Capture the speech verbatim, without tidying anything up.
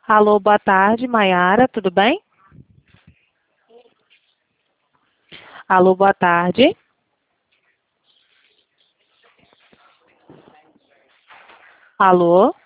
Alô, boa tarde, Maiara, tudo bem? Alô, boa tarde. Alô?